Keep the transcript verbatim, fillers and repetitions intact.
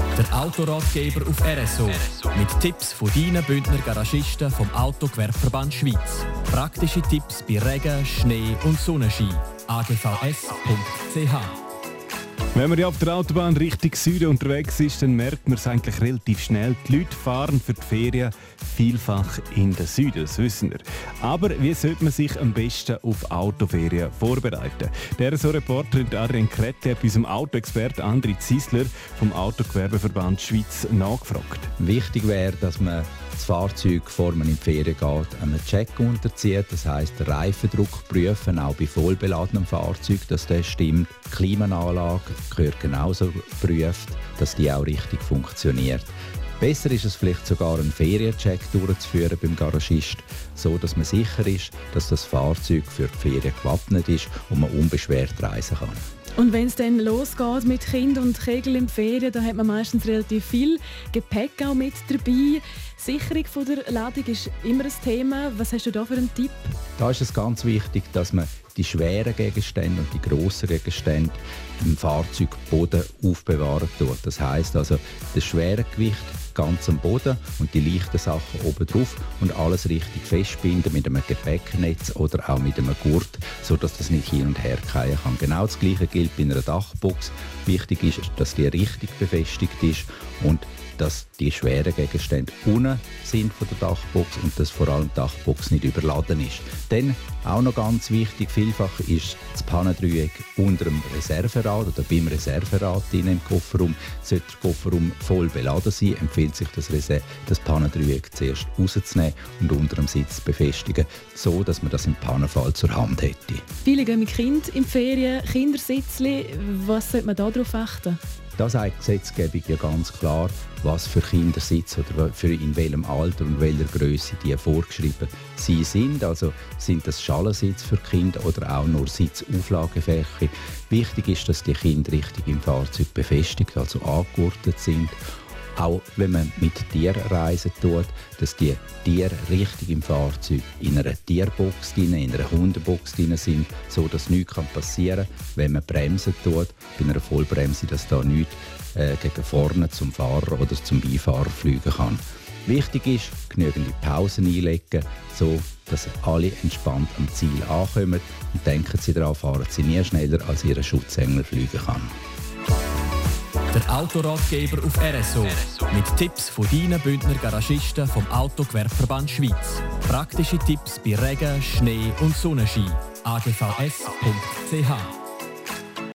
Der Autoratgeber auf R S O. Mit Tipps von deinen Bündner Garagisten vom Autogewerbeverband Schweiz. Praktische Tipps bei Regen, Schnee und Sonnenschein. a g v s punkt c h. Wenn man ja auf der Autobahn Richtung Süden unterwegs ist, dann merkt man es eigentlich relativ schnell. Die Leute fahren für die Ferien vielfach in den Süden, das wissen wir. Aber wie sollte man sich am besten auf Autoferien vorbereiten? Der R S O-Reporterin Adrienne Krette hat bei unserem Autoexperten André Ziesler vom Autogewerbeverband Schweiz nachgefragt. Wichtig wäre, dass man das Fahrzeug, bevor man in die Ferien geht, einem Check unterzieht. Das heisst, den Reifendruck prüfen, auch bei vollbeladenem Fahrzeug, dass der stimmt. Die Klimaanlage gehört genauso geprüft, dass die auch richtig funktioniert. Besser ist es vielleicht sogar, einen Feriencheck durchzuführen beim Garagist, so dass man sicher ist, dass das Fahrzeug für die Ferien gewappnet ist und man unbeschwert reisen kann. Und wenn es dann losgeht mit Kind und Kegel in die Ferien, dann hat man meistens relativ viel Gepäck auch mit dabei. Sicherung von der Ladung ist immer ein Thema. Was hast du da für einen Tipp? Da ist es ganz wichtig, dass man die schweren Gegenstände und die grossen Gegenstände im Fahrzeugboden aufbewahren tut. Das heisst also, das schwere Gewicht ganz am Boden und die leichten Sachen oben drauf und alles richtig festbinden mit einem Gepäcknetz oder auch mit einem Gurt, sodass das nicht hin und her fallen kann. Genau das Gleiche gilt bei einer Dachbox. Wichtig ist, dass die richtig befestigt ist und dass die schweren Gegenstände unten sind von der Dachbox und dass vor allem die Dachbox nicht überladen ist. Dann auch noch ganz wichtig, vielfach ist das Pannendreieck unter dem Reserverad oder beim Reserverad im Kofferraum. Sollte der Kofferraum voll beladen sein, empfiehlt sich das, Reser- das Pannendreieck zuerst rauszunehmen und unter dem Sitz zu befestigen, so dass man das im Pannenfall zur Hand hätte. Viele gehen mit Kind in die Ferien, Kindersitzli. Was sollte man da darauf achten? Da sagt die Gesetzgebung ja ganz klar, was für Kindersitze oder für in welchem Alter und welcher Größe die vorgeschrieben sie sind. Also sind das Schalensitze für Kinder oder auch nur Sitzauflagefächer. Wichtig ist, dass die Kinder richtig im Fahrzeug befestigt, also angegurtet sind. Auch wenn man mit Tieren reisen tut, dass die Tiere richtig im Fahrzeug in einer Tierbox drin, in einer Hundebox drin sind, so dass nichts passieren kann, wenn man bremsen tut. Bei einer Vollbremse, dass da nichts äh, gegen vorne zum Fahrer oder zum Beifahrer fliegen kann. Wichtig ist, genügend Pausen einlegen, so dass alle entspannt am Ziel ankommen. Und denken Sie daran, fahren Sie nie schneller, als Ihr Schutzengel fliegen kann. Der Autoratgeber auf R S O. Mit Tipps von deinen Bündner Garagisten vom Autogewerbeverband Schweiz. Praktische Tipps bei Regen, Schnee und Sonnenschein. a g v s punkt c h